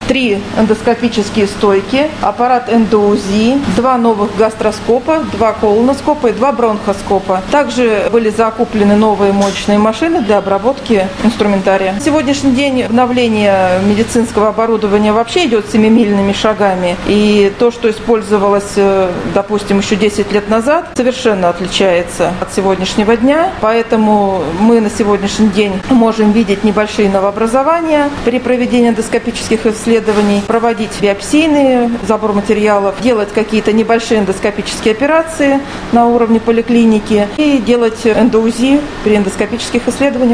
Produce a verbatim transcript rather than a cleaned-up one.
три эндоскопические стойки, аппарат эндоузи, два новых гастроскопа, два колоноскопа и два бронхоскопа. Также были закуплены новые моечные машины для обработки инструментария. На сегодняшний день обновление медицинского оборудования вообще идет семимильными шагами. И то, что использовалось, допустим, еще десять лет назад, совершенно отличается от сегодняшнего дня. Поэтому мы на сегодняшний день можем видеть небольшие новообразования при проведении эндоскопических исследований, проводить биопсийный забор материалов, делать какие-то небольшие эндоскопические операции на уровне поликлиники и делать эндоузи при эндоскопических исследованиях.